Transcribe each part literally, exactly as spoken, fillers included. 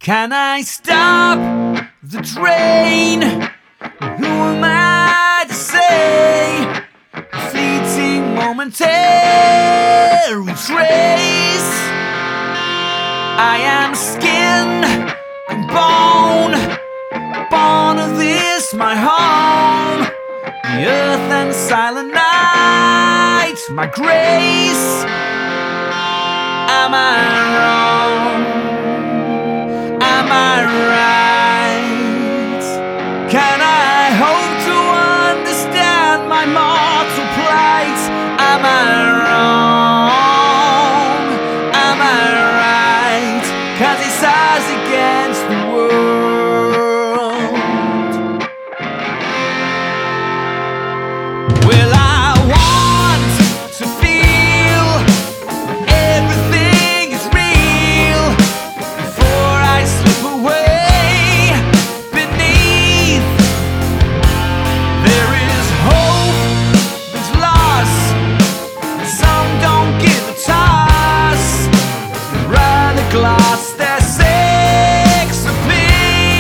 Can I stop the train? Who am I to say? A fleeting momentary trace. I am skin and bone, born of this my home. The earth and silent night, my grace. Am I wrong? Am I right? Can I hope to understand my mortal plight? Am I wrong? Am I right? 'Cause it's us against the world. Well, I want to feel everything is real before I slip away beneath. There is hope, there's loss, and some don't give a toss. They'd rather gloss their sex appeal.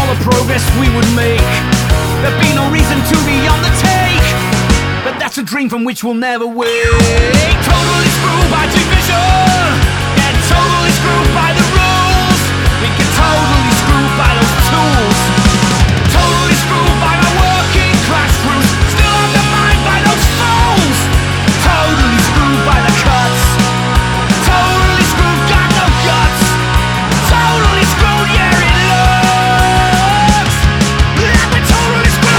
all the progress we would make. There'd be no reason to be on the take, but that's a dream from which we'll never wake. Totally screwed by division, and totally screwed by the rules. We get totally screwed by those tools. Totally screwed by my working class crews, still undermined by those fools. Totally screwed by the cuts. Totally screwed, got no guts. Totally screwed, yeah it looks like we're totally screwed.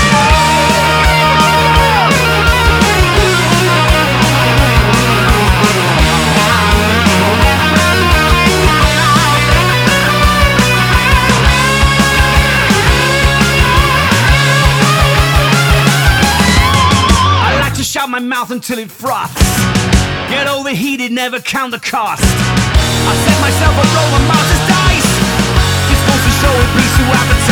I like to shout my mouth until it froths. Get overheated, never count the cost. I set myself a roll of Mouse's dice. Just goes to show it beats who appetite.